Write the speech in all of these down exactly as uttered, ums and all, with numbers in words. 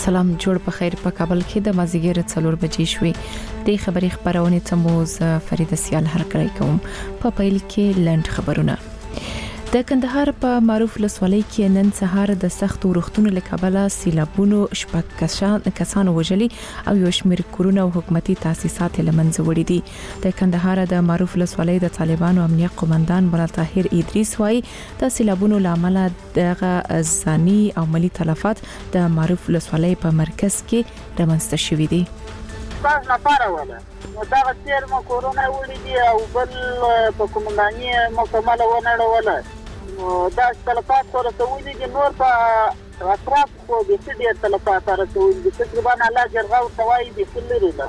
سلام جوړ په خیر. په کابل کې د مازیګر څلور بجې شوې. د خبري خبرونه تموز فرید سیال هر کړی کوم. په پیل کې لند خبرونه. د کندهار په معروف لسوالۍ کې نن سهار د سخت ورښتونو لکبله سیلابونو شپږ کسان کسان وژلي او یو شمېر کورونه او حکومتي تاسیسات لمنځه وړي دي. د کندهار د معروف لسوالۍ د طالبانو امنیت قومندان مولا طاهر ادریس وايي د سیلابونو لامل دغه ځاني او مالی تلفات د معروف لسوالۍ په مرکز کې رامنځته شوي دي. پاس لپاره ولا نو دا غیر مو کورونا وړي دي او بل په کومنداني مکمل ونه ولا دا تلفات سره سوي دي نور په اطراف خو د دې تلفات سره سوي دي تقریبا الله جرغه او توای دي کلري ده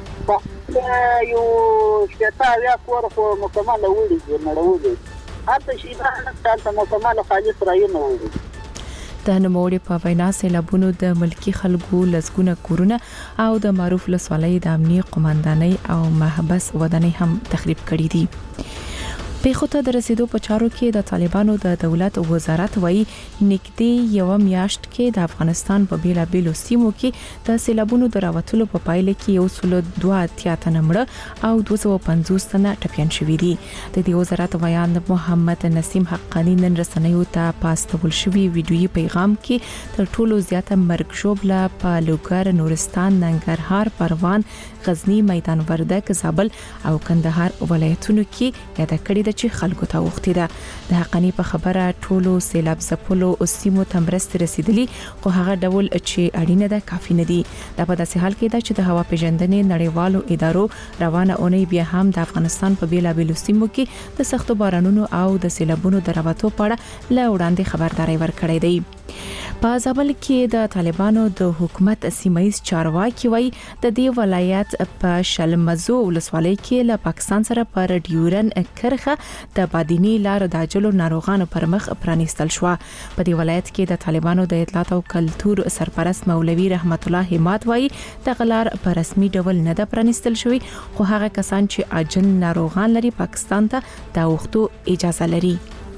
په یو شتا یا کور خو مکمل وړي دي نړولې هڅه شي دا نه تاسو مکمل خالص راينه وړي. د نوموړي په وینا سیلابونو د ملکی خلکو لزګونه کورونه او د معروف لسوالۍ د امنیت قومندانۍ او محبس ودانۍ هم تخریب کړي دي. پیښو ته د رسیدو په چارو کې د طالبانو د دولت وزارت وایي نږدې یو میاشت کې د افغانستان په بیلابیلو سیمو کې د سیلابونو د راوتلو په پایله کې یو سل دوه اتیا تنه مړه او دوه سوه پنځوس تنه ټپيان شوي دي. د دې وزارت ویان محمد نسیم حقانی نن رسنیو ته پاستول شوی ویډیويي پیغام کې تر ټولو زیاته مرګ ژوبله په لوګر، نورستان، ننګرهار، پروان، غزنی، میدان وردګ، زابل او کندهار ولایتونو کې یاد کړی چې خلکو ته وختي ده. د حقانی په خبره ټولو سیلاب زپلو او سیمو تمرست رسیدلی خو هغه ډول چې اړینه ده کافي نه دي. دا په داسې حال کې ده چې د هوا پیژندنې نړیوالو ادارو روانه اونۍ بیا هم د افغانستان په بیلابیلو سیمو کې د سختو بارانونو او د سیلابونو د راوتو په اړه له وړاندې خبرداري ورکړې ده. په زابل کې د طالبانو د حکومت سیمایي چارواکي وایي د دې ولایت په شلمزو ولسوالۍ کې له پاکستان سره پر ډیورن کرخه د بادینی لار د اجلو ناروغانو پر مخ پرانیستل شو. په دې ولایت کې د طالبانو د اطلاعات او کلتور سرپرست مولوي رحمت الله همات وایي د غلار په رسمي ډول نه د پرانیستل شوی خو هغه کسان چې اجل ناروغان لري پاکستان ته د وختو اجازه لري.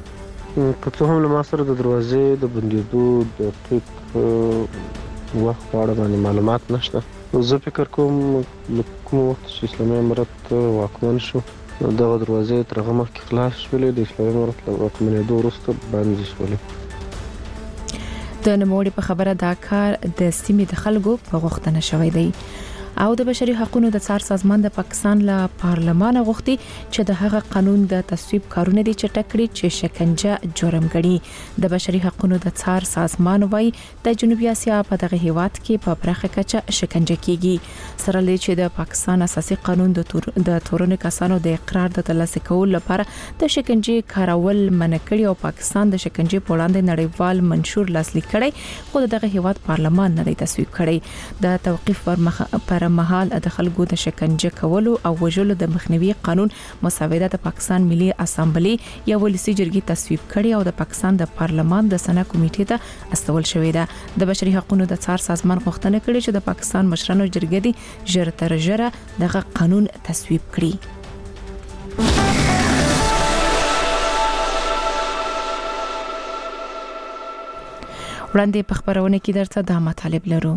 که څه هم له ما سره د دروازې د بندېدو د ټیک وخت په اړه باندې معلومات نشته. زه فکر کوم کوم وخت چې اسلامي امارت واکمن شو دغه دروازې تر هغه مخکې خلاص شولې، د اسلامي امارت له واکمنېدو وروسته بندې شولې. د نوموړي په خبره دا کار د سیمې د خلکو په غوښتنه شوی دی. او د بشري حقوقو د څار سازمان د پاکستان له پارلمان غوښتي چې د هغه قانون د تصویب کارونه دي چې ټکړي چې شکنجه جرم ګڼي. د بشري حقوقو د څار سازمان وايي د جنوبي اسیا په دغه هیواد کې په پراخه کچه شکنجه کیږي سره لري چې د پاکستان اساسي قانون د تور د تورن کسانو د اقرار د ترلاسه کولو لپاره د شکنجه کارول منع کړي او پاکستان د شکنجه په وړاندې نړیوال منشور لاسلیک کړي خو دغه هیواد پارلمان نه دی تصویب کړي. د توقيف پر مخ پر مهال د خلکو د شکنجه کولو او وژلو د مخنیوي قانون مسوده د پاکستان ملي اسامبلی یا ولسی جرګې تصویب کړي او د پاکستان د پارلمان د سنا کمیټې ته استول شوې ده. د بشري حقوقو د څار سازمان غوښتنه کړې چې د پاکستان مشرانو جرګې دي ژر تر ژره دغه قانون تصویب کړي. وړاندې په خبرونه کې درته دا مطالب لرو.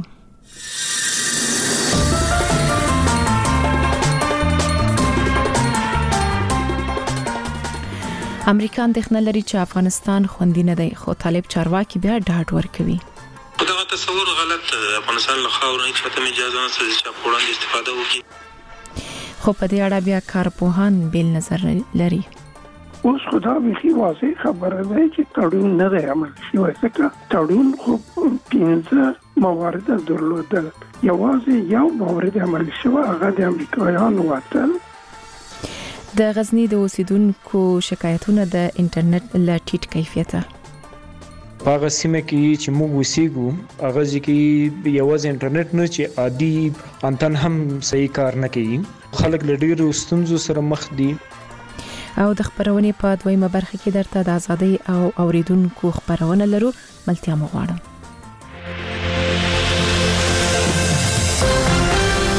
امریکا اندېښنه لري چې افغانستان خوندي نه دی خو طالب چارواکي بیا ډاډ ورکوي. دا تصور غلط افغانستان له خاور نه چاته اجازه نه سي چې په وړاندې استفاده وکړي خو په دې اړه بیا کارپوهان بیل نظر لري. اوس خدا به واضح خبره ده چې تړون نه دی عمل شوی ځکه تړون خو پنځه موارد درلودل یوازې یو مورد عمل شوی هغه د امریکایانو وتل. د غزنی د اوسیدونکو شکایتونه د انټرنیټ له ټیټ کیفیته. هغه سیمه کې چې موږ وسیګو هغه ځکه یوازې انټرنیټ نه چې عادي انتن هم صحیح کار نه کوي. خلک له ډیرو ستونزو سره مخ دي. او د خبرونې په دویمه برخه کې درته د ازادۍ او اوریدونکو خبرونه لرو. ملتیا مو غواړم.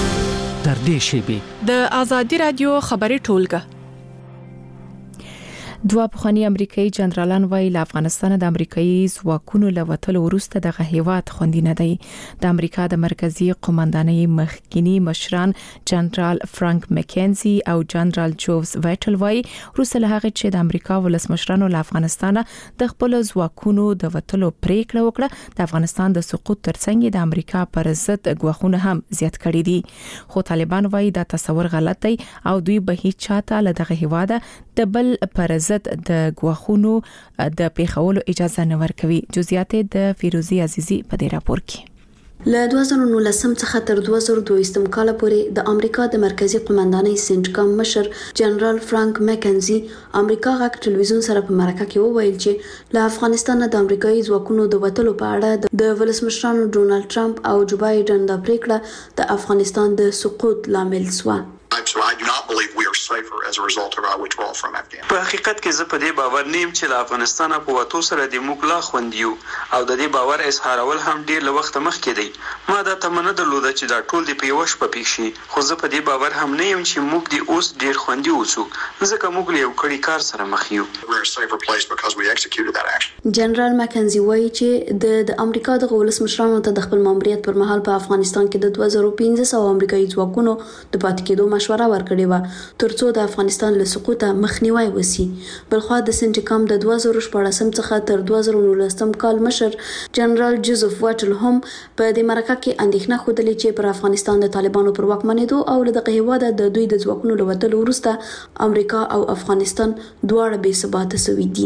در دې شیبې د ازادي رادیو خبري ټولګه دوه پخوانی امریکایي جنرالان وایي له افغانستان د امریکایي ځواکونو له وټلو وروسته دغه هیواد خوندي نه دی. د امریکا د مرکزی قومندانۍ مخکینی مشران جنرال فرانک مکینزي او جنرال جوز وایټل وایي وروسته له هغه چې د امریکا ولسمشرانو له افغانستان د خپل ځواکونو د وټلو پریکړه وکړه، د افغانستان د سقوط ترڅنګ د امریکا پر ضد غوښونه هم زیات کړي دي. خو طالبان وایي دا تصور غلط دی او دوی به هیڅ چاته له دغه هیواد د بل پر ضد د غوښونو د پیښولو اجازه نه ورکوي. جزئیات د فیروزی عزیزی په دې راپور کې. له دوه زره نولسم څخه تر دوه زره دوه کال پورې د امریکا د مرکزی قومندانۍ سنټکام مشر جنرال فرانک مکینزي امریکا غاک ټلویزیون سره په مرکه کې وویل چې له افغانستان د امریکایي ځواکونو د وټلو په اړه د ولسمشرانو ډونالد ټرمپ او جو بایدن د پریکړه د افغانستان د سقوط لامل شو. So I do not believe we are safer as a result of our withdrawal from Afghanistan. په حقیقت کې زه په دې باور نیم چې له افغانستان په وټو سره د موږ لا خوندیو او د دې باور اظهارول هم ډیر له وخت مخکې دی. ما دا تمنه درلوده چې دا ټول د پیوش په پیښ شي، خو زه په دې باور هم نه یم چې موږ د اوس ډیر خوندي اوسو ځکه موږ له یو کړي کار سره مخ یو. We are a safer place because we executed that action. جنرال مکینزي وایي چې د د امریکا د ولسمشرانو ته د خپل ماموریت پر مهال په افغانستان کې د دوه زره پنځه سوه امریکایي ځواکونو د پاتې کېدو مشوره ورکړې و ترڅو د افغانستان له سقوطه مخنیوي وسی. بلخوا د سنټکام د دوه زره شپږم څخه تر دوه زره نولسم کال مشر جنرال جوزف واټل هم په دې مرکه کې اندېښنه خوده چې پر افغانستان د طالبانو پر واکمنېدو او له دغه هیواد د دوی د ځواکونو له وټلو وروسته امریکا او افغانستان دواړه بې ثباته شوي دي.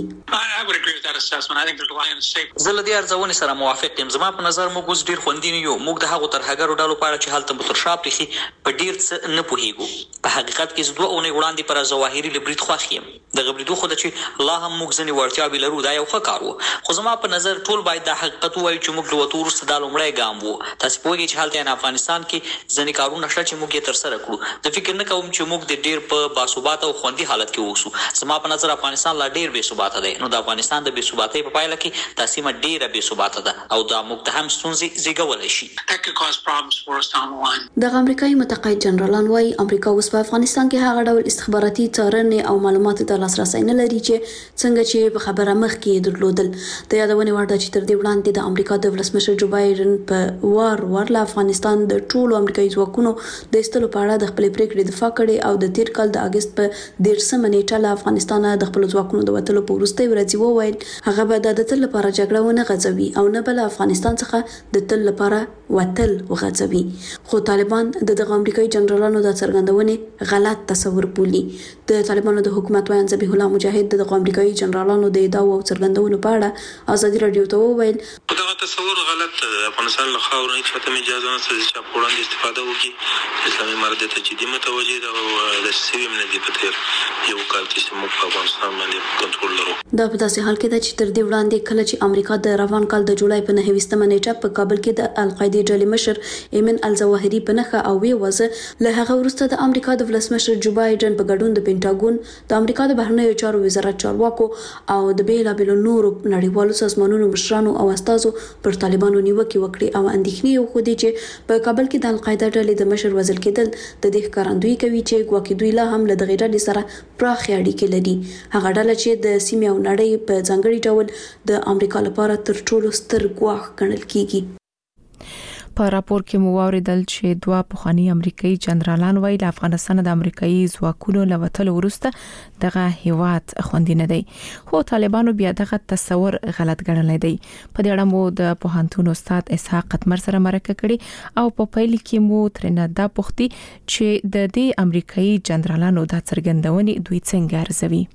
زه له دې ارزونې سره موافق یم. زما په نظر موږ اوس ډیر خوندي نه یو. موږ د هغو ترهګرو ډلو په اړه چې هلته به تر شا پرېښي په ډیر څه نه پوهېږو. په حقیقت کې زه دوه اونۍ وړاندې پر ظواهري لبرید خوښ یم. د غبرېدو خو ده چې لا هم موږ ځینې وړتیاوې لرو، دا یو ښه کار و. خو زما په نظر ټول باید دا حقیقت ووایو چې موږ له وتو وروسته دا لومړی ګام و. تاسې پوهېږئ چې هلته یعنې افغانستان کې ځینې کارونه شته چې موږ یې ترسره کړو. زه فکر نه کوم چې موږ د ډېر په باثباته او خوندي حالت کې اوسو. زما په نظر افغانستان لا ډېر بې ثباته دی. نو د افغانستان د بې ثباتۍ په پایله کې دا سیمه ډېره بې ثباته ده او دا موږ ته هم ستونزې زېږولی شي. دغه امریکایي متقاعد جنرالان وایي امریکا اوس په افغانستان کې هغه ډول استخباراتي څارنې او معلوماتو ته لاسرسی نه لري چې څنګه چې په خبره مخکې درلودل. د یادونې وړ ده چې تر دې وړاندې د امریکا د ولسمشر جو بایدن په وار وار له افغانستان د ټولو امریکایي ځواکونو د ایستلو په اړه د خپلې پریکړې دفاع کړې او د تیر کال د اګست په دیرشمه نیټه له افغانستان د خپل ځواکونو د وټلو په وروستۍ ورځ وویل هغه به د تل لپاره جګړه ونه غځوي او نه بل افغانستان څخه د تل لپاره وټل وغځوي. خو طالبان د دغه امریکایي جنرالانو د څرګندونې غلط تصور بولي. د طالبانو د حکومت وایي ذبیح الله مجاهد د امریکایي جنرالانو د ادعاو او څرګندونو په اړه ازادي رادیو ته وویل دغه تصور غلط دی. افغانستان له خاورې هیڅ چاته اجازه نشته چې په وړاندې استفاده وکړي. اسلامي امارت ته جدي متوجه ده او د سوي من دي په تیر یو کال چې موږ په افغانستان باندې کنټرول لرو. دا په داسې حال کې ده چې تر دې وړاندې کله چې امریکا د روان کال د جولای په نهه نیټه په کابل کې د القاعده ډلې مشر ایمن الظواهري په نخښه او وی وزه له هغه وروسته د امریکا د ولسمشر جو بایدن په ګډون د پینټاګون د امریکا د بهرنیو چارو وزارت چارواکو او د بیلابېلو نورو نړیوالو سازمانونو مشرانو او استازو پر طالبانو نیوکې وکړي او اندېښنې یې وښودې چې په کابل کې د القاعده ډلې د مشر وژل کېدل د دې ښکارندویي کوي چې ګواکې دوی لا هم له دغې ډلې سره پراخې اړیکې لري. هغه ډله چې د سیمې او نړۍ په ځانګړي ډول د امریکا لپاره تر ټولو ستر ګواښ ګڼل کیږي. په راپور کې مو واوریدل چې دوه پخوانی امریکایي جنرالان وایي د افغانستان د امریکایي ځواکونو له وټلو وروسته دغه هیواد خوندي نه دی. خو طالبانو بیا دغه تصور غلط ګڼلی دی. په دې اړه مو د پوهنتون استاد اسحاق قتمر سره مرکه کړې او په پیل کې مو ترنه دا پوښتي چې د دې امریکایي جنرالانو د څرګندونې دوی څنګه ارزوي.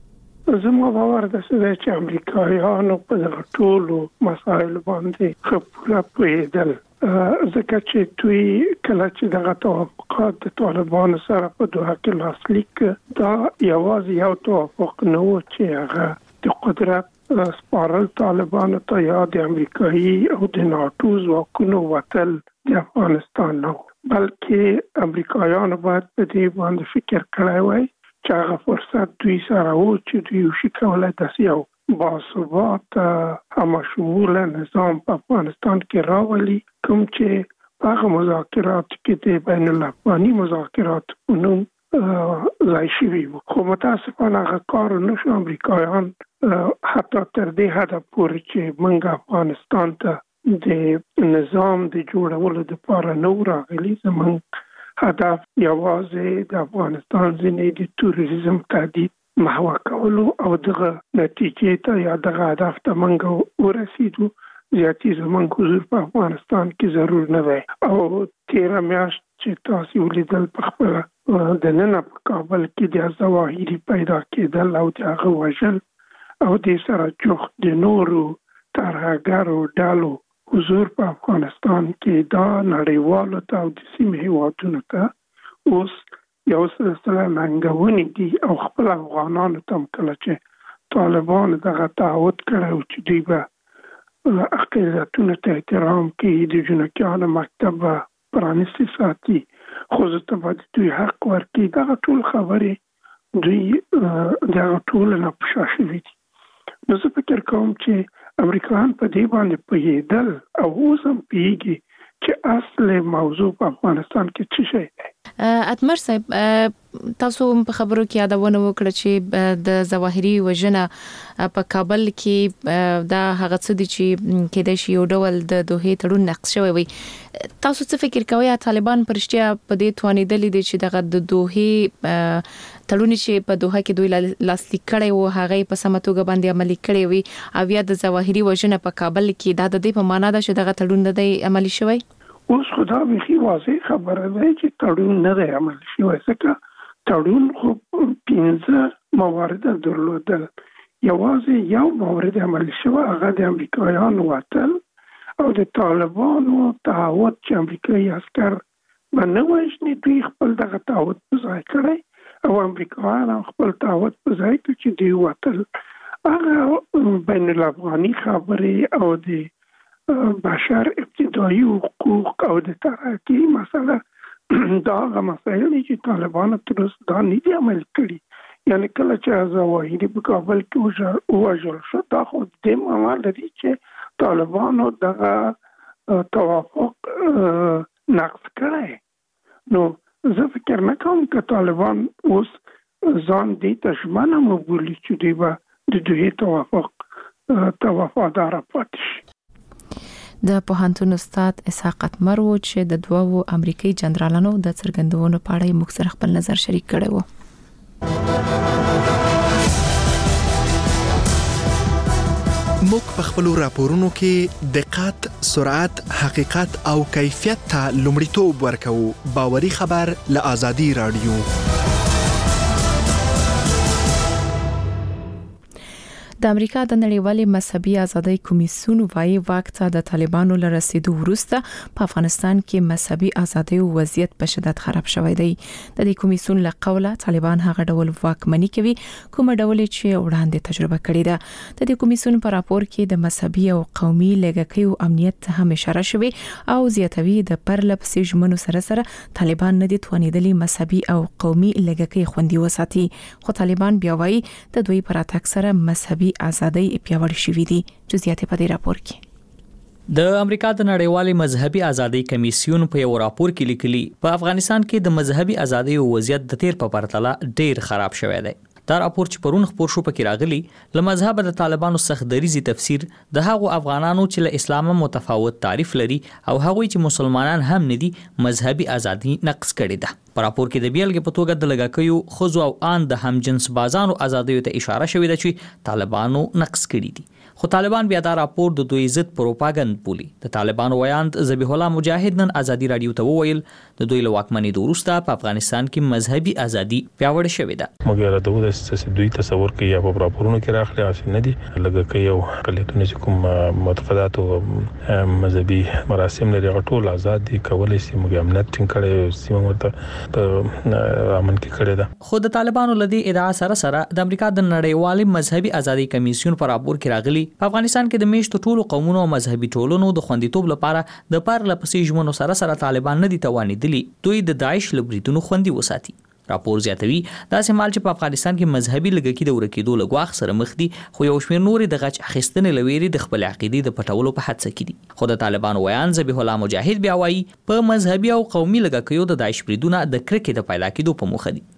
زما باور ده چې امریکایانو په دغه ټولو مسایلو باندې ښه پوره پوهېدل، ځکه چې دوی کله چې دغه توافقات د طالبانو سره په دوحه کې لاسلیک دا یوازې یو توافق نه و چې هغه د قدرت سپارل طالبانو ته یا د امریکایي او د ناټو ځواکونو وتل د افغانستان نه، بلکې امریکایانو باید په دې باندې فکر کړی وای چې هغه فرصت دوی سره و چې دوی وشي کولای داسې یو باثبات همشموله نظام په افغانستان کې راولي، کوم چې هغه مذاکرات کې د بین الافغاني مذاکرات په نوم ځای شوي وو. خو متاسفانه هغه کار نشو. امریکایان حتی تر دې حده پورې چې موږ افغانستان ته د نظام د جوړولو دپاره نه وو راغلي. زموږ هدف یوازې د افغانستان ځینې د توریزم تهدید محوه کولو او دغه نتیجې ته یا دغه هدف ته موږ ورسېدو. زیاتې زموږ حضور په افغانستان کې ضرور نه دی. او تېره میاشت چې تاسو ولیدل په خپله د ننه په کابل کې د ظواهري پیدا کېدل او د هغه وژل او دې سره جوخت د نورو ترهګرو ډلو حضور په افغانستان کې دا نړیوالو ته او د سیمې هېوادونو ته اوس یو سلسله ننګونې دي. او خپل افغانانو ته هم کله چې طالبانو دغه تعهد کړی و چې دوی به اقلیتونو ته احترام کوي، د جنکیانو مکتب پرانیستي ساتي، ښځو ته به د دوی حق ورکوي، دغه ټول خبرې دوی دغه ټول نه په شا شوي دي. نو زه فکر کوم چې امریکایان په دې باندې پوهېدل او اوس هم پوهېږي چې اصل موضوع په افغانستان کې څه شی دی. اتمر صاحب، تاسو په خبرو کې یادونه وکړه چې د ظواهري وژنه په کابل کې دا هغه څه دي چې کېدای شي یو ډول د دوحې تړون نقض شوی وي. تاسو څه فکر کوئ طالبان پرشتیا په دې توانیدلې دي چې دغه د دوحې تړون چې په دوحه کې دوی لاسلیک کړی وو هغه په سمه توګه باندې عملي کړی وي او یا د ظواهري وژنه په کابل کې دا د دې په معنا ده چې دغه تړون نه دی عملي شوی؟ اوس خدا بخي واضح خبره ده چې تړون نه دی عملي شوی. ځکه تړون خو پنځه موارد درلودل. یوازې یو مورد عملي شوی، هغه د امریکایانو وتل او د طالبانو تعهد چې امریکایي عسکر به نه وژني. دوی خپل دغه تعهد په ځای کړی او امریکایان خپل تعهد په ځای کړی چې دوی وتل. هغه بین الافغاني خبرې او د بشر ابتدایي حقوق او د ترقی مسله دا هغه مسایل دي چې طالبانو تر اوسه دا نه دي عملي کړي. یعنی کله چې ظواهري په کابل کې ووژل شو، دا خو د معنا لري چې طالبانو دغه توافق نقض کړی. نو زه فکر نه کوم چې طالبان اوس ځان دې ته ژمنه وبولي چې دوی به د دوی توافق ته وفادار پاتې شي. د پوهنتون استاد اسحاق اتمر و چې د دوو امریکایي جنرالانو د څرګندونو په اړه موږ سره خپل نظر شریک کړی و. موږ په خپل راپورونو کې دقت، سرعت، حقیقت او کیفیت ته لومړیتوب ورکوو. باوري خبر له آزادي رادیو. د امریکا د نړیوالې مذهبي ازادۍ کمیسیون وايي واک ته د طالبانو له رسیدو وروسته په افغانستان کې مذهبي ازادۍ وضعیت په شدت خراب شوی دی. د دې کمیسیون له قوله طالبان هغه ډول واکمني کوي کوم ډول چې وړاندې تجربه کړې ده. د دې کمیسیون په راپور کې د مذهبي او قومي لږکیو امنیت ته هم اشاره شوی او زیاتوي د پرلپ سي ژمنو سره سره طالبان نه دي توانیدلي مذهبي او قومي لږکي خوندي وساتي. خو طالبان بیا وايي د دوی پر اتاک سره مذهبي ازادۍ پیاوړې شوې دي. جزئیات په دې راپور کې د امریکا د نړیوالې مذهبي ازادۍ کمیسیون په یو راپور کې لیکلي په افغانستان کې د مذهبي ازادۍ وضعیت د تیر په پرتله ډیر خراب شوی دی. دا راپور چې پرون خبر شو پکې راغلی له مذهب د طالبانو سخت دریزي تفسیر د هغو افغانانو چې له اسلام متفاوت تعریف لري او هغوی چې مسلمانان هم نه دي مذهبي ازادي نقض کړې ده. په راپور کې د بیلګې په توګه د لږکیو، ښځو او آن د همجنس بازانو ازادیو ته اشاره شوې ده چې طالبانو نقض کړي دي. خو طالبان بیا دا راپور د دوی ضد پروپاګند بولي. د طالبانو ویاند ذبیح الله مجاهد نن آزادي رادیو ته وویل د دوی له واکمنۍ وروسته په افغانستان کې مذهبي ازادي پیاوړې شوې ده. مګر د دوی چې دوی تصور کوي یا په راپورونو کې راخلي اصل نه دي لږکي او اقلیتونه چې کوم متفقات او مذهبي مراسم لري ټول آزاد دي کولای شي موږ امنیت ټینګ کړي سیمه ورته په امن کې کړي ده. خو د طالبانو لدی ادعا سره سره د امریکا د نړیوالې مذهبي ازادۍ کمیسیون په راپور کې راغلي په افغانستان کې د میشتو ټولو قومونو او مذهبي ټولنو د خوندیتوب لپاره د پرله پسې ژمنو سره سره طالبان نه دي توانیدلي دوی د داعش له بریدونو خوندي وساتي. راپور زیاتوي داسې مال چې په افغانستان کې مذهبي لږکي د ورکېدو له ګواښ سره مخ دي خو یو شمېر نورې د غچ اخیستنې له ویرې د خپل عقیدې د پټولو په هڅه کې دي. خو د طالبانو ویان ذبیح الله مجاهد بیا وایي په مذهبي او قومي لږکیو د داعش بریدونه د کرکې د پیدا کېدو په موخه دي.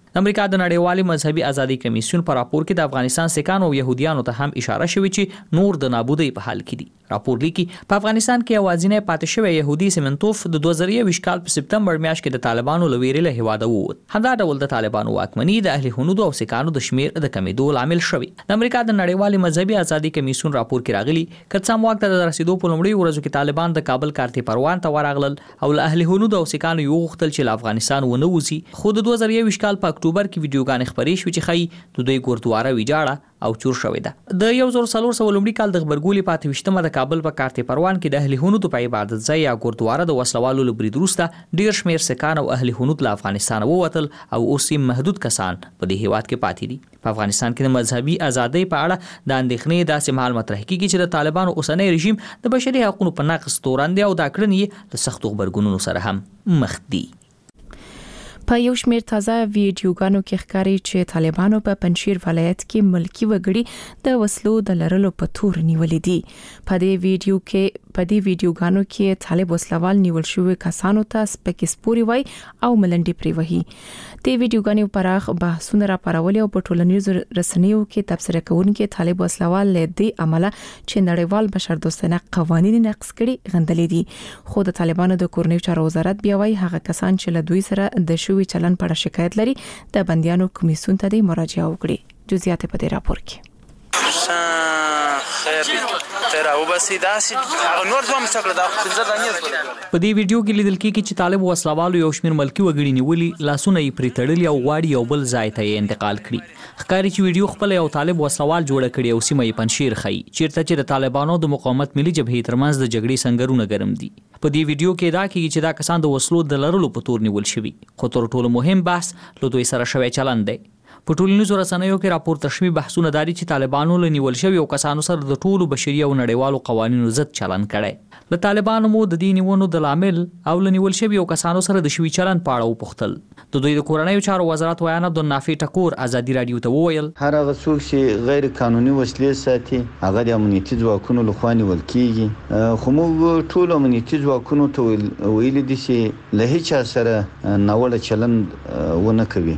د امریکا د نړیوالي مذهبي ازادي کمیسیون په راپور کې د افغانستان سکانو او يهوديانو ته هم اشاره شوې چې نور د نابودۍ په حال کې دي. راپور لیکي په افغانستان کې اوازینه پاتې شوی يهودي سیمنتوف د دوه زره یو کال په سپتمبر میاشت کې د طالبانو لویري له هواده ووت. همدا ډول د طالبانو واکمني د اهل هنود او سکانو د شمیر د کمیدو لامل شوی. د امریکا د نړیوالي مذهبي ازادي کمیسیون راپور کې راغلي کڅام وخت د رسیدو په لومړي ورځو کې طالبان د کابل کارتي پروان ته ورغلل او له اهل هنود او سکانو یو غختل چې له افغانستان ونه وځي. خو د دوه زره یو کال په اکتوبر کې ویډیوګان خبرې شوې چې خی د دوی ګوردواره ویجاړه او چور شوې ده. د یو زر څلور سوه لومړي کال د خبرګولې پاتې وشتمه د کابل په کارتي پروان کې د اهل هنود په عبادت ځای یا ګوردواره د وسلوالو لبرید وروسته ډیر شمیر سکان او اهل هنود له افغانستان ووتل او اوس یې محدود کسان په دې هیواد کې پاتې دي. په افغانستان کې د مذهبي ازادۍ په اړه د اندېښنې داسې مهال مطرح کیږي چې د طالبانو اوسنی رژیم د بشري حقوقو په نقض تورن دی او دا کړنې له سختو غبرګونونو سره هم مخ دي. په یو شمیر تازه ویډیوګانو کې ښکاري چې طالبانو په پنځیر ولایت کې ملکی وګړي د وسلو د لرلو په تور نیولې دي. په دې ویډیو کې په دې ویډیوګانو کې طالب وسلوال نیول شوی کسانو ته سپکې سپوري وای او ملنډي پری وهي. د ویډیوګانو پراخ بحثونه راپارولي او په ټولنیزو رسنیو کې تبصره کوونکي طالب وسلوال له دې عمله چې نړیوال بشردوستانه قوانين نقض کړي غندلې دي. خو د طالبانو د کورنیو چارو وزارت بیا وایي هغه کسان چې له دوی سره د شوی چلن په اړه شکایت لري د بنديانو کمیسیون ته د مراجعه وکړي. جزئیات په دې راپور کې. په دې ویډیو کې لیدل کېږي چې طالب وسلوالو یو شمیر ملکی وګړي نیولي لاسونه یې پرې تړلي او غواړي یو بل ځای ته یې انتقال کړي. ښکاري چې ویډیو خپل یو طالب وسلوال جوړ کړي او سیمه یې پنځیر خي چیرته چې د طالبانو د مقاومت ملي جبهې ترمنځ د جګړې سنگرونه ګرم دي. په دې ویډیو کې دا کېږي چې دا کسان د وسلو د لرلو په تور نیول شوي. خو تر ټولو مهم بحث له دوی سره شوی چلند دی. په ټولنیزو رسنیو کې راپورته شوي بحثونه داري چې طالبانو له نیول شوي او کسانو سره د ټولو بشري او نړیوالو قوانینو ضد چلند کړی. د طالبانو مو د دې نیونو د لامل او له نیول شوي او کسانو سره د شوي چلند په اړه وپوښتل. د دوی د کورنیو چارو وزارت ویان عبدالنافع ټکور ازادي رادیو ته وویل هر هغه څوک چې غیر قانوني وسلې ساتي هغه د امنیتي ځواکونو لخوا نیول کیږي. خو موږ ټول امنیتي ځواکونو ته ویل دي چې له هیڅ سره ناوړه چلند ونه کوي.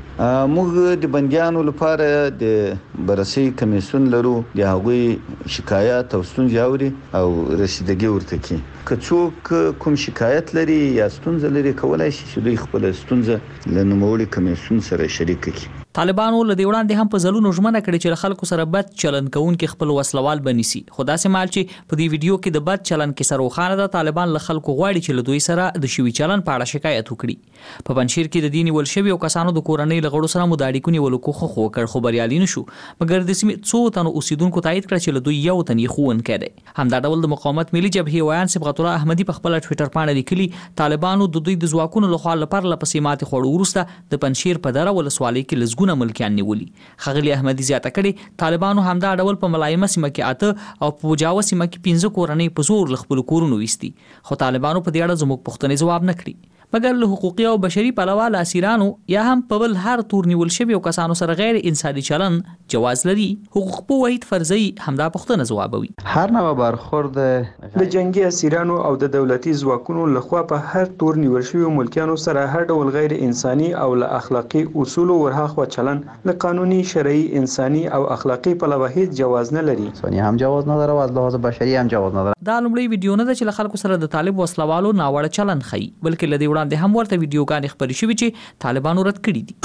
موږ د بنديانو لپاره د بررسي کمیسیون لرو د هغوی شکایت او ستونزې اوري او رسیدګي ورته کوي. که څوک کوم شکایت لري یا ستونزه لري کولای شي چې دوی خپل ستونزه له نوموړي کمیسیون سره شریک کړي. طالبانو له دې وړاندې هم په ځلونو ژمنه کړې چې خلکو سره بد چلند کوونکي خپل وسلوال بنسي. خو داسې مال چې په دې ویډیو کې د بد چلند کې سروخانه ده طالبان له خلکو غواړي چې له دوی سره د شوي چلند په اړه شکایت وکړي. په پنځیر کې د دین ول شوی او کسانو د کورنۍ لغړو سره مداړي کو نیول کو خو کړ خو بریالي نشو. مګر د سیمې څو تنو اوسیدونکو تایید کړ چې له دوی یو تن یې خوون کړي. همدا ډول د مقاومت ملي جبهې ویان صبغت الله احمدي په خپل ټوئیټر باندې لیکلي طالبانو د دوی د ځواکونو لخوا لپاره لپسې ماتې خوړو وروسته د پنځیر په دره ولسوالۍ کې لزګونه ملکیان نیولي. خغلی احمدي زیاته کړي طالبانو همدا ډول په ملایمه سیمه کې اته او په جاوه سیمه کې پنځه کورنۍ په زور خپل کورونه وستي. خو طالبانو په دې اړه زموږ پوښتنې جواب نه کړی. مګر له حقوقي او بشري پلوه له اسیرانو یا هم په بل هر تور نیول شوی او کسانو سره غیر انساني چلند جواز لري. حقوق په وحید فرضي همدا پوښتنه جوابوي. هر نوع برخورد د جنگي اسیرانو او د دولتي ځواکونو لخوا په هر تور نیول شوی ملکیانو سره هر ډول غیر انساني او له اخلاقی اصول ورهاخوا چلند له قانوني شرعي انساني او اخلاقی پلوه هیڅ جواز نه لري. انساني هم جواز نه لري او از لحاظ بشري هم جواز نه لري. دا لومړی ویډیو نه ده چې خلکو سره د طالب وسلوالو ناوړه چلند خي بلکې لدی وړاندې هم ورته ویډیوګانې خبرې شوې چې طالبانو رد کړي دي.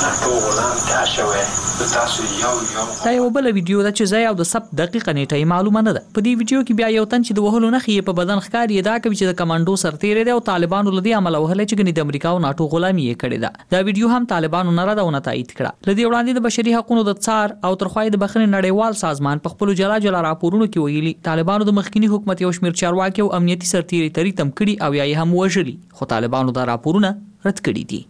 دا یو بل ویډیو ده چې ځای او د سب دقیقه نیټه معلومه نه ده. په دې ویډیو کې بیا یو تن چې د وهلو نښې په بدن ښکاري دا کوي چې د کمانډو سرتیری دی او طالبانو لدی عمل وهله چې ګنې د امریکا او ناتو غلامي یې کړې ده. دا ویډیو هم طالبانو نه راډونه تایید کړه. لدی وړاندې د بشري حقوقو د څار او ترخوای د بخښنې نړیوال سازمان په خپل جلا جلا راپورونو کې ویلي طالبانو د مخکنی حکومت یو شمیر چارواکي او امنیتي سرتیری تری تم کړي او یا یې هم وژلي. خو طالبانو دا راپورونه رد کړي دي.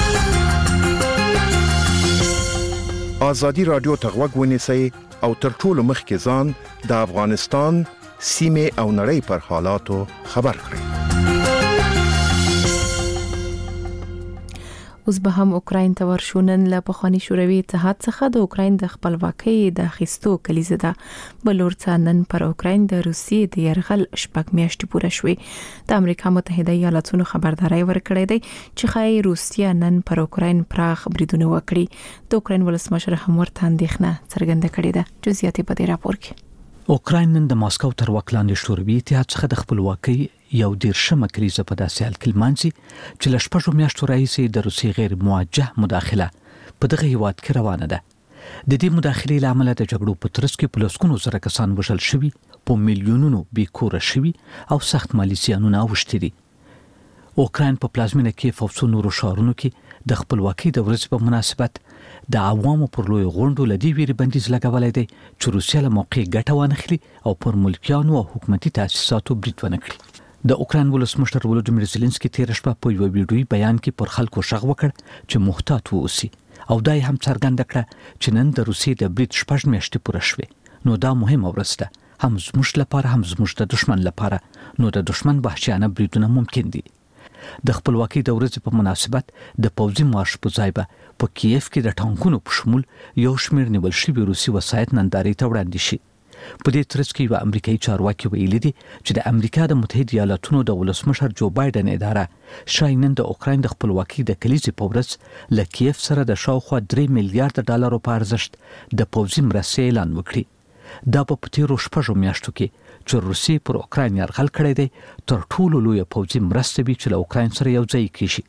ازادي رادیو ته غوږ ونیسئ او تر ټولو مخکې ځان د افغانستان سیمې او نړۍ پر حالاتو خبر کړئ. اوس به هم اوکراین ته ورشو. نن له پخوانی شوروي اتحاد څخه د اوکراین د خپلواکۍ د اخیستو کلیزه ده. بلور څخه نن پر اوکراین د روسیې د يرغل شپږ میاشتې پوره شوې. د امریکا متحده ایالاتونو خبرداري ورکړې ده چې خای روسیا نن پر اوکراین پراخ بریدونه وکړي. د اوکراین ولسمشر هم ورته اندېښنه څرګنده کړې ده. جزئیات په دې راپور کې. اوکراین نن د ماسکو تر واک لاندې شوروي اتحاد څخه د خپلواکۍ یو دیرشمه کلیزه په داسې حال کې لمانځي چې له شپږو میاشتو راهیسې د روسیې غیر موجه مداخله په دغه هیواد کې روانه ده. د دې مداخلې له امله د جګړو په ترڅ کې په لسګونو زره کسان وژل شوي، په میلیونونو بیکوره شوي او سخت مالي زیانونه اوښتي دي. اوکراین په پلازمینه کیف او څو نورو ښارونو کې د خپلواکۍ د ورځې په مناسبت د عوامو پر لوی غونډو لدی ویری بندیز لګولای دی چې روسیا له موقع ګټه وانخلي او پر ملکیانو او حکومتي تاسیساتو برید ونه کړي. د اوکراین ولسمشر ولودیمیر زيلنسکي تیر شپه په یو ویډیوي بیان کې پر خلکو شغ وکړ چې محتاط ووسی او دای هم څرګنده کړه چې نن د روسیې د برید شپږ میاشتې پوره شوه. نو دا مهمه ورځ ده، هم زموږ لپاره هم زموږ د دشمن لپاره. نو د دشمن وحشیانه بریدونه ممکن دي. د خپلواکۍ د ورځې په مناسبت د پوځي مارش په ځای به په کیف کې د ټانکونو په شمول یو شمېر نیول شوي روسي وسایط نندارې ته وړاندې شي. په دې ترڅ کې یو امریکایي چارواکي ویلي دي چې د امریکا د متحده ایالاتونو د ولسمشر جو بایدن اداره شاید نن د اوکراین د خپلواکۍ د کلیزې په ورځ له کیف سره د شاوخوا درې میلیارډ ډالرو په ارزښت د پوځي مرستې اعلان وکړي. دا په تیرو شپږو میاشتو کې چې روسیې پر اوکراین یرغل کړی دی تر ټولو لویه پوځي مرسته وي چې له اوکراین سره یو ځای کیږي.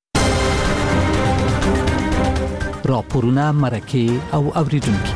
راپورونه مرکه او اوریدونکي.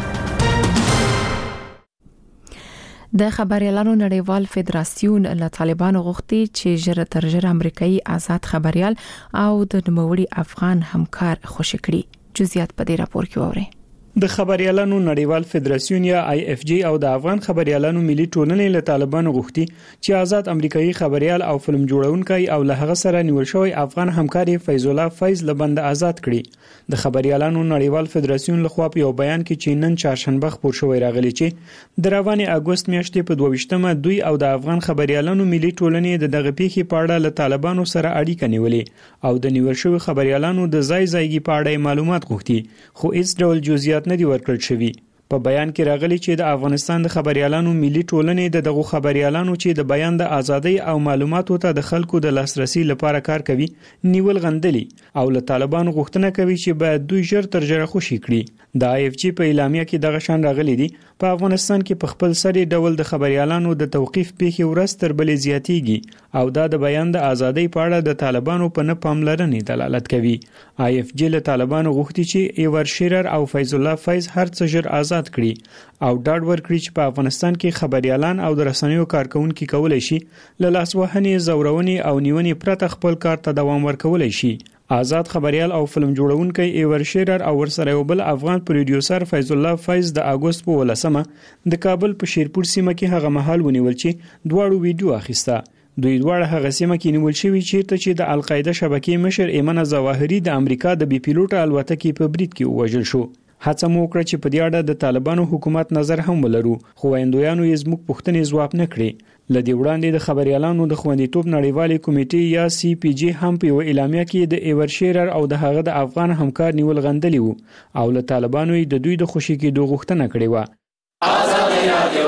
د خبريالانو نړیوال فدراسیون له طالبانو غوښتي چې ژر تر ژره امریکایي آزاد خبريال او د نوموړي افغان همکار خوشی کړي. جزئیات په دې راپور کې ووري. د خبريالانو نړیوال فدراسیون یا آی اف جی او د افغان خبريالانو ملي ټولنې له طالبانو غوښتي چې آزاد امریکایي خبريال او فلم جوړونکي او له هغه سره نیول شوی افغان همکاري فیض الله فیض لبند آزاد کړي. د خبريالانو نړیوال فدراسیون لخوا په یو بیان کې چې نن چهارشنبه خبر شوی راغلی چې د رواني اگست میاشتې په دوه دوی او د افغان خبريالانو ملي ټولنې د دغه پیښې په اړه له طالبانو سره اړیکه نیولې او د نیول شوی خبريالانو د ځای ځایګي په اړه معلومات غوښتي، خو هیڅ ډول جزئیات نه دی ورکړل شوی. په بیان کې راغلی چې د افغانستان د خبريالانو ملي ټولنې د دغه خبريالانو چې د بیان د ازادۍ او معلوماتو ته د خلکو د لاسرسي لپاره کار کوي نیول غندلي او له طالبانو غوښتنه کوي چې باید دوی ژر تر ژره خوشي کړي. د آی اف جی په اعلامیه کې دغه شان راغلی دی په افغانستان کې په خپل سری ډول د خبريالانو د توقيف پیښې ورځ تر بلې زیاتیږي او دا د بیان د ازادۍ په اړه د طالبانو په نه پاملرنې دلالت کوي. آی اف جی له طالبانو غوښتي چې ایور شیرر او فیض الله فیض هر څه ژر آزاد کړي او ډاډ ورکړي چې په افغانستان کې خبريالان او د رسنیو کارکونکو کولای شي له لاسوهنې، زورونې او نیونې پرته خپل کار ته دوام ورکولای شي. آزاد خبريال او فلم جوړونکي ایور شیرر او ورسره یو بل افغان پروډوسر فیض الله فیض د اگست په ولسمه د کابل په شیرپور سیمه کې هغه محل ونیول چې دواړو ویډیو اخیسته. دوی دواړه هغه سیمه کې نیول شوی چې چې د القاعده شبکې مشر ایمن ظواهری د امریکا د بي پیلوټ الوتکې په برید کې وژل شو. هڅه مو وکړه چې په دې اړه د طالبانو حکومت نظر هم ولرو، خو ویندویانو یې زموږ پوښتنې ځواب نه کړې. لدی وړاندې د خبريالانو د خوندیتوب نړیوالې کمیټې یا سی پی جی هم په اعلامیه کې د ایور شیرر او د هغه د افغان همکار نیول غندلی وو او له طالبانو د دوی د خوشي کېدو غوښتنه کړې و. آزاد رادیو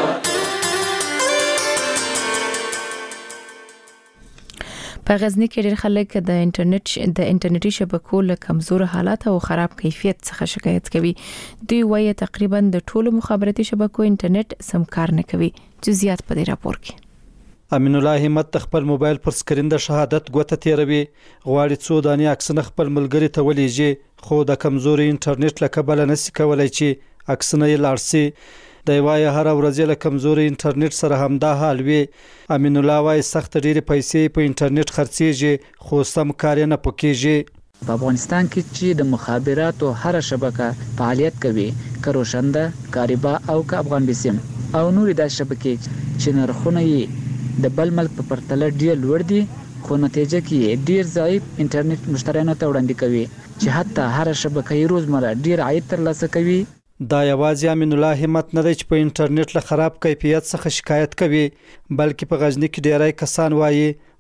په غزنی کې ډېر خلک د انټرنیټ د انټرنیټي شبکو له کمزور حالات او خراب کیفیت څخه شکایت کوي. دوی وایي تقریبا د ټولو مخابراتي شبکو انټرنیټ سم کار نه کوي. جزئیات په دې راپور کې. امین الله همت خپل موبایل پر سکرین د شهادت ګوته تیروي، غواړي څو دانې عکسونه خپل ملګری ته ولېږي خو د کمزوري انټرنیټ له کبله نشي کولای چې عکسونه یې لاړ شي. د وایي هر ورځ له کمزوري انټرنیټ سره همدا حال وي. امین الله وایي سخت ډېری پیسې په انټرنیټ خرڅېږي خو سم کار نه پکېږي. په افغانستان کې چې د مخابراتو هر شبکه فعالیت کوي، که روشنده، کاریبا او که افغان بیسیم او نورې د شبکې چې نرخونه یې د بل ملک په پرتله ډېر لوړ دي، خو نتیجه کې ډېر ضعیف انټرنیټ مشتریانو ته وړاندې کوي چې حتی هر شبکه یې روزمره ډېر عاید ترلاسه کوي. دا یوازې امین الله همت نه دی چې په انټرنیټ له خراب کیفیت څخه شکایت کوي، بلکې په غزنی کې ډیری کسان وایي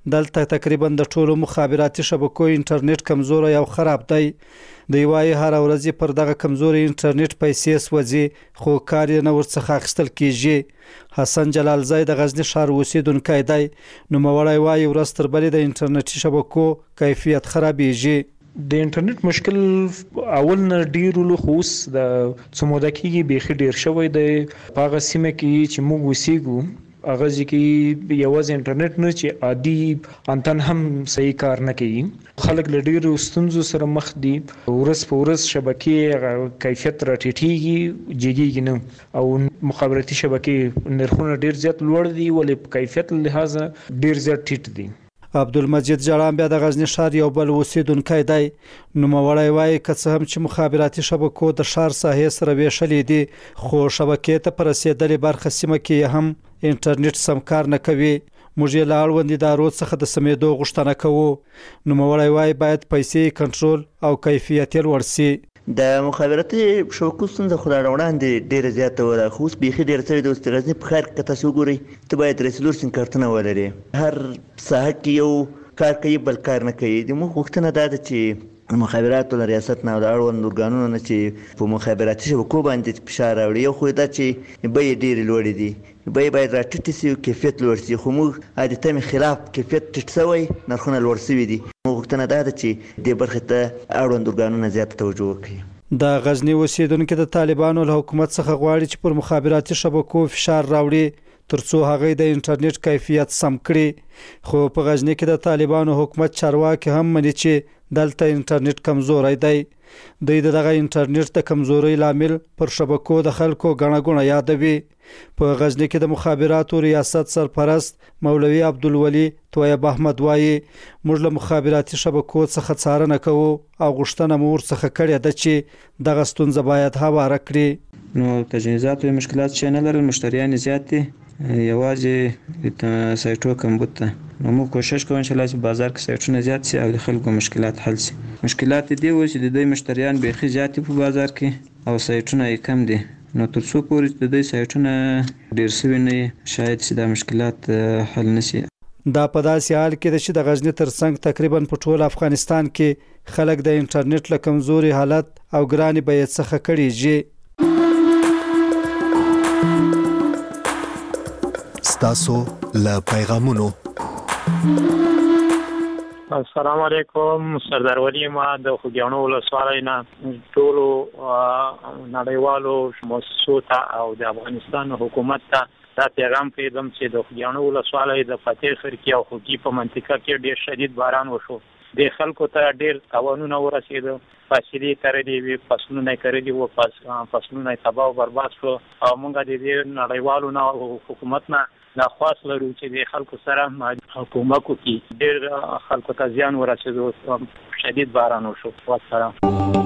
دلته تقریبا د ټولو مخابراتي شبکو انټرنیټ کمزوري او خراب دی. د یوای هر ورځ پر دغه کمزوري انټرنیټ پیسې سوځي خو کار نه ورڅخه اخیستل کیږي. حسن جلال زای د غزنی ښار اوسیدونکی دی. نو موړی وایي ورځ تر بلې د انټرنیټي شبکو کیفیت خرابېږي. د انټرنیټ مشکل اول نه ډیر لو خوس د څومره کېږي به ډیر شوی دی په هغه سیمه کې چې موږ وسیګو هغه ځکه یوازې انټرنیټ نه چې عادي انتن هم صحیح کار نه کوي. خلک له ډیرو ستونزو سره مخ دي. ورځ په ورځ شبکې کیفیت راټیټېږي جګېږي نه او مخابراتي شبکې نرخونه ډیر زیات لوړ دي ولې په کیفیت لحاظ ډیر زیات ټیټ دي. عبدالمجید جړان بیا د غزنی ښار یو بل اوسیدونکی دی. نو موړی وایي که څه هم چې مخابراتي شبکو د ښار ساحې سره ویشلې دي خو شبکې ته په رسېدلې برخه سیمه کې هم انټرنیټ سم کار نه کوي. موږ یې له اړوندې ادارو څخه د سمېدو غوښتنه کوو. نو موړی وایي باید پیسې کنټرول او کیفیت یې لوړ سي. د مخابراتي شبکو ستونزه خو لا وړاندې ډېره زیاته وه خو اوس بیخي ډېره سوې ده. اوس د غزني په ښار کې که تاسو وګورئ ته باید درې څلور سیم کارتونه ولرې. هر ساحه کې یو کار کوي بل کار نه کوي. د موږ غوښتنه دا ده چې مخابراتو له ریاست نه او د اړوند ارګانونو نه چې په مخابراتي شبکو باندې فشار راوړي. یو خو دا چې بیې ډېرې لوړې دي بیې باید راټیټې سي کیفیت لوړ سي خو موږ عادي مې خلاف کیفیت ټیټ سوی نرخونه لوړ سوي دي. موږ غوښتنه دا ده چې دې برخې ته اړوند ارګانونه زیاته توجه وکړي. د غزنی اوسیدونکو د طالبانو له حکومت څخه غواړي چې پر مخابراتي شبکو فشار راوړي ترڅو هغه د انټرنیټ کیفیت سم کړي. خو په غزنی کې د طالبانو حکومت چارواکي هم مني چې دلته انټرنیټ کمزوري دی. دوی دغه انټرنیټ د کمزوري لامل پر شبکو د خلکو غڼه غونه یادوي. په غزنی کې د مخابراتو ریاست سرپرست مولوي عبدالولي طیب احمد وایي موږ له مخابراتي شبکو څخه څارنه کوو او غوښتنه مو ورڅخه کړې ده چې دغه ستونزه باید هواره کړي. نو تجهیزات او مشکلات چې نه لرل مشتریان زیات دي یوازې سایټو کمبود ته. نو موږ کوشش کوو چې لا چې بازار کې سایټونه زیات سي او د خلکو مشکلات حل سي. مشکلات دي و چې د دې مشتریان بیخي زیات په بازار کې او سایټونه یې کم دي. نو تر څو پورې د دې سایټونه ډیر سوي نه شاید چې دا مشکلات حل نشي. دا په داسې حال کې ده چې د غزنی ترڅنګ تقریبا په ټول افغانستان کې خلک د انټرنیټ له کمزوري حالت او ګرانې بیې څخه کړيږي. ستاسو له پیغامونو. السلام علیکم سردار ولی ما د خوګیانو ولسوالۍ نه ټولو نړیوالو مؤسسو ته او د افغانستان حکومت ته دا پیغام پیغام چې د خوګیانو ولسوالۍ د فتح خرکی او خوګي په منطقه کې ډېر شدید باران وشو. د خلکو ته ډېر تاوانونه ورسېدل. فاصلې ترې وي فصلونه کړي وو فصلونه تباہ او برباد شو او موږ د دې نړیوالو نه حکومت نه ناخواست لرو چې د خلکو سره حکومت کوي. ډېر خلکو ته زیان ورسېدو شدید باران وشو. والسلام.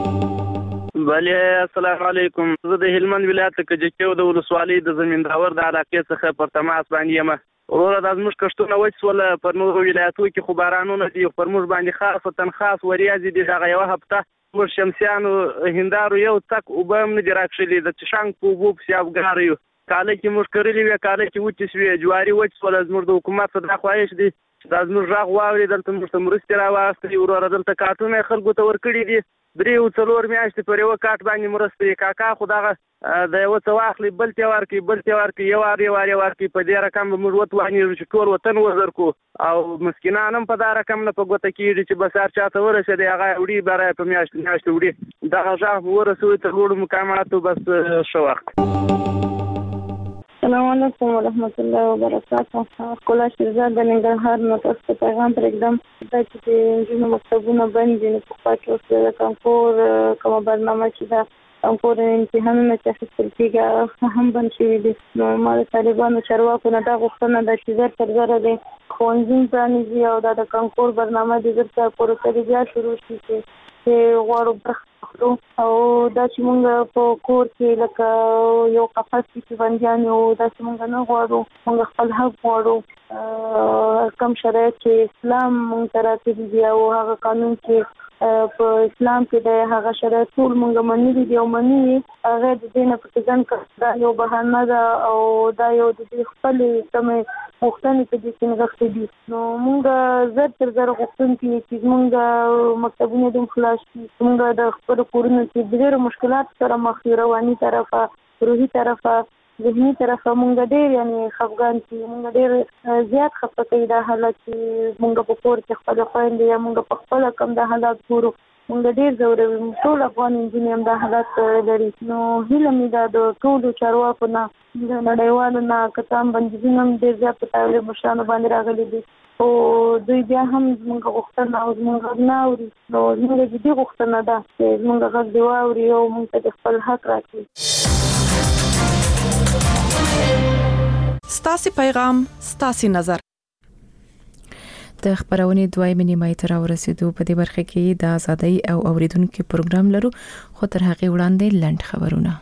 بله السلام علیکم. زه د هلمند ولایت کجکیو د ولسوالۍ د زمینداور د علاقې څخه پر تماس باندې یم. وروره دا زموږ کښتونه وچ سول پر نورو ولایتو کې خو بارانونه دي پر موږ باندې خاصه خاص وریځې دي. هغه یوه هفته موږ شمسیانو هندارو یو تک اوبه هم نه دي راکښلي د چشنګ په اوبو پسې افګار یو. کاله کې موږ کرلي وې کاله کې وچې سوې جواري وچ سول. زموږ د حکومت څخه دا خواهش دی چې دا زموږ غږ واوري دلته موږ ته مرستې راواخلي. وروره دلته کارتونه خلکو ته ورکړي دي درې او څلور میاشتې پر یوه کارت باندې مرستې. کاکا خو دغه د یوه څه واخلي بل ته ورکړي بل ته ورکړي یو وار یو وار یې ورکړي. په دې رقم به موږ وتوانېږو چې ټول وطن وزر کړو او مسکینان هم په دا رقم نه په ګوته کېږي چې بس هر چا ته ورسېدی هغه وړي برای په میاشتې میاشتې وړي. دغه غږ ورسوي تر لوړو مقاماتو بس ښه وخت. السلام علیکم ورحمت الله وبرکاته. ښکلا شیرزاد د ننګرهار نه تاسو ته پیغام پرېږدم. دا چې د نجونو مکتبونه بند دي نو پخوا کې اوس د کانکور کومه برنامه چې ده کانکور امتحانونه چې اخیستل کېږي هم بند شوي دي. نو ما د طالبانو چارواکو نه دا غوښتنه ده چې زر تر زره دی ښوونځي پرانیزي او دا د کانکور برنامه د زر پروسه بیا شروع شي چې غواړو برخه واخلو او دا چې موږ په کور کې لکه یو قفس کې چې بندیان یو دا چې موږ نه غواړو موږ خپل حق غواړو. کم شرایط چې اسلام موږ ته راتلي دي او هغه قانون چې په اسلام کې د هغه شرایط ټول مونږ منلي دي او منلي هغه د دې نه په ځان کې دا یو بهانه ده او دا یو د خپل سمې غوښتنې په دې کې نغښتې دي. نو مونږ زر تر زر غوښتونکي چې مونږ مکتبونه د خلاص شي، مونږ د خپل کورونو کې ډېر مشکلات سره مخ یو، رواني طرفه، روحي طرفه، ذهني طرفه مونږ ډېر یعنی خفګان چې مونږ ډېر زیات خفه کوي دا حالت چې مونږ په کور کې خپل خويندې یا مونږ په خپل کم دا حالات ګورو، مونږ ډېر ضروري ټول افغان انجینر هم دا حالات لري. نو هیله مې دا د ټولو چارواکو نه د نړیوالو نه کتام بندیزونه هم ډېر زیات په طالب مشرانو باندې راغلي دي او دوی بیا هم زموږ غوښتنه او زموږ غږ نه اوري. نو زموږ جدي غوښتنه ده چې زموږ غږ دې واوري او موږ ته د خپل حق راکړي. ستاسو پیغام، ستاسو نظر. د خبرونې دویمه نیمه تر ورسېدو په دې برخه کې د ازادۍ او اوریدونکو پروګرام لرو، خو تر هغه وړاندې لنډ خبرونه.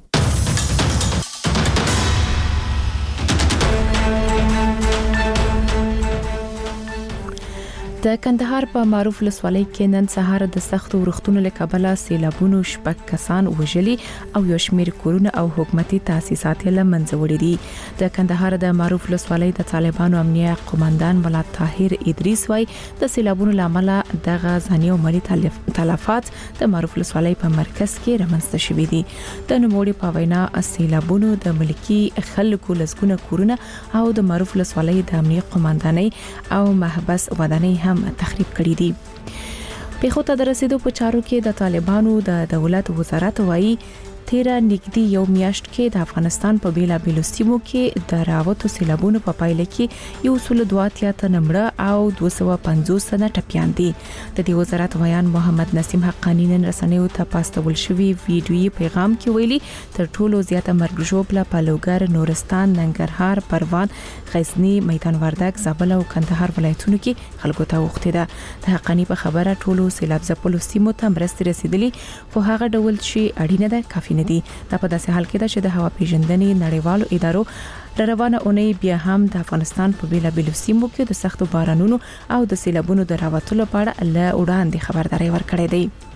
د کندهار په معروف ولسوالۍ کې نن سهار د سختو ورښتونو له کبله سیلابونو شپږ کسان وژلي او یو شمېر کورونه او حکومتي تاسیسات له منځه وړي دي. د کندهار د معروف ولسوالۍ د طالبانو امنیه قومندان مولا طاهر ادریس وايي د سیلابونو لامل د غزنی او ملي تلفات د معروف ولسوالۍ په مرکز کې رامنځته شوې دي. د نوموړي په وینا سیلابونو د ملکی خلکو لزګونه کورونه او د معروف ولسوالۍ د امنیه قومندانۍ او محبس ودانۍ هم تخریب کړی دي. په خو ته درسیدو په چارو کې د طالبانو د دولت وزارت وايي تیر نږدې یو میاشت کې د افغانستان په بیلا بیلو سیمو کې د راوتو سیلابونو په پایله کې یو سل دوه اتیا تنه مړه او دوه سوه پنځوس تنه ټپیان دي. د دې وزارت ویان محمد نسیم حقانی نن رسنیو ته پاستول شوی ویډیویي پیغام کې ویلي تر ټولو زیاته مرګ ژوبله په لوګر، نورستان، ننګرهار، پروان، غزنی، میدان وردګ، زابل او کندهار ولایتونو کې خلکو ته وخته ده. د حقانی په خبره ټولو سیلاب ځپلو سیمو ته مرستې رسیدلي، خو هغه ډول چې اړینه ده کافي نه دي. دا په داسې حال کې ده چې د هوا پیژندنې نړیوالو ادارو د روانه اونۍ بیا هم د افغانستان په بیلا بیلو سیمو کې د سختو بارانونو او د سیلابونو د راوتلو په اړه له وړاندې خبرداري ورکړې ده.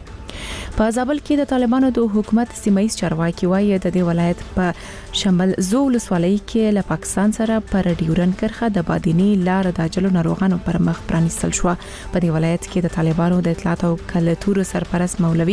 په زابل کې د طالبانو د حکومت سیمایي چارواکي وايي د دې ولایت په شمال زو ولسوالۍ کې له پاکستان سره پر ډیورن کرخه د بادینی لار د اجلو ناروغانو پر مخ پرانیستل شو. په دې ولایت کې د طالبانو د اطلاعات او کلتور سرپرست مولوي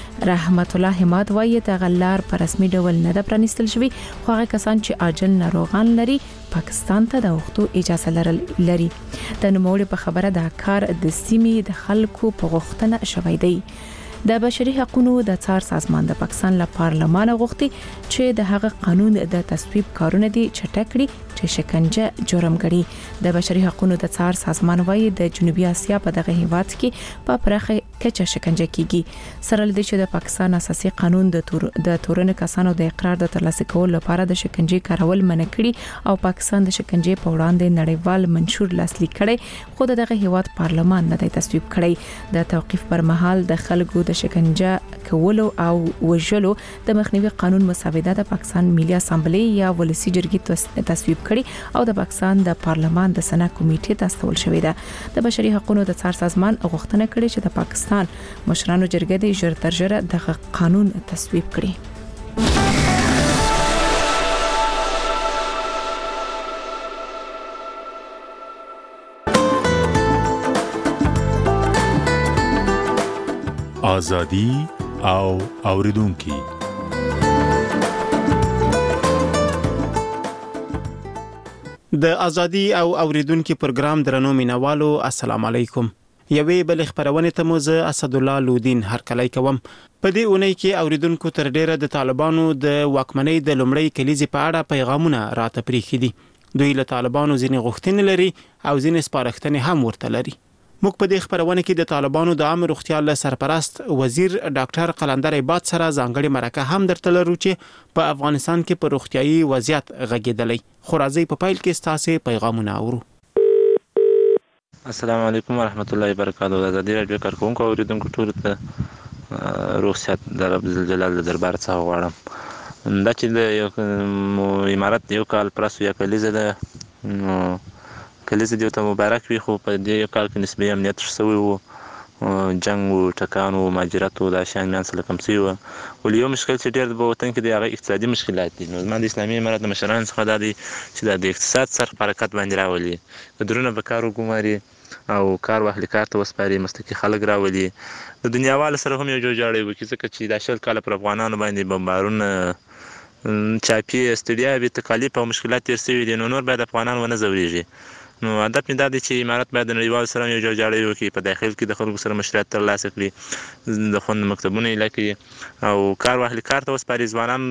رحمت الله حماد وايي د غلار پر رسمي ډول نه د پرانیستل شوی، خو هغه کسان چې اجل ناروغان لري پاکستان ته د وختو اجازه لري. د نوموړي په خبره د کار د سیمې د خلکو په غوښتنه شوی دی. د بشري حقوقو د څار سازمان د پاکستان له پارلمان غوښتي چې د هغه قانون د تصویب کارونه دي چټک کړي چې شکنجه جرم ګڼي. د بشري حقوقو د څار سازمان وايي د جنوبي اسیا په دغه هیواد کې په پراخه کچه شکنجه کیږي. سره لدې چې د پاکستان اساسي قانون د تور د تورن کسانو د اقرار د ترلاسه کولو لپاره د شکنجه کارول منع کړي او پاکستان د شکنجه په وړاندې نړیوال منشور لاسلیک کړي، خو دغه هیواد پارلمان نه دی تصویب کړی. د توقيف پر مهال د خلکو د شکنجه کولو او وژلو د مخنیوي قانون مسوده د پاکستان ملي اسامبلی یا ولسی جرګې تصویب کړي او د پاکستان د پارلمان د سنا کمیټې ته استول شوې ده. د بشري حقوقو د څار سازمان غوښتنه کړې چې د پاکستان مشرانو جرګې د ژر تر ژره د قانون تصویب کړي. ازادي او اوریدونکو د ازادي او اوریدونکو پروګرام درنو مینوالو السلام علیکم. یوې بل خبرونه ته مو زه اسد الله لودین هرکلی کوم. په دې اونۍ کې اوریدونکو تر ډیره د طالبانو د واکمنۍ د لومړۍ کلیزې په اړه پیغامونه راته پریخي دي. دوی له طالبانو ځینې غوښتنې لري او ځینې سپارښتنې هم ورته لري. موږ په دې خبرونه کې د طالبانو د عام روغتیا له سرپرست وزیر ډاکټر قلندر عباد سره ځانګړي مرکه هم درته لرو چې په افغانستان کې په روغتيایي وضعیت غږیدلی. خو راځي په پایل کې ستاسو پیغامونه اورو. السلام علیکم ورحمت الله وبرکاته. د ازادي رادیو کارکونکو او اوریدونکو ټول ته روغتیات د رب جلال دربار څخه غواړم. دا چې د امارت یو کال پرسو یا کلیزه ده، کلیزه دیو ته مبارک وي، خو په دې کال کې نسبي امنیت شوی وو جنگ او ټکان او مهاجرت او د شیان میان سره کم شوي وه. ولې یو مشکل چې ډېر په وطن کې دی هغه اقتصادي مشکلات دي. نو زما د اسلامي امارت د مشرانو څخه دا دی چې دا د اقتصاد سر په حرکت باندې راولي، کدرونه په کار وګماري او کار واخلي، کار ته وسپاري، مسلکي خلک راولي، د دنیاوالو سره هم یو جوړجاړی وکړي، ځکه چې دا شل کاله پر افغانانو باندې بمبارونه، چاپي، ستړیاوې، تکالیف او مشکلات تېر شوي دي، نو نور باید افغانان ونه ځورېږي. نو هدف مې دا دی چې امارت باید د نړیوالو سره یو جوړجاړی وکړي، په داخل کې د خلکو سره مشروعیت ترلاسه کړي، د خوند مکتبونه یې ایله کړي او کار واخلي، کار ته وسپاري، ځوانان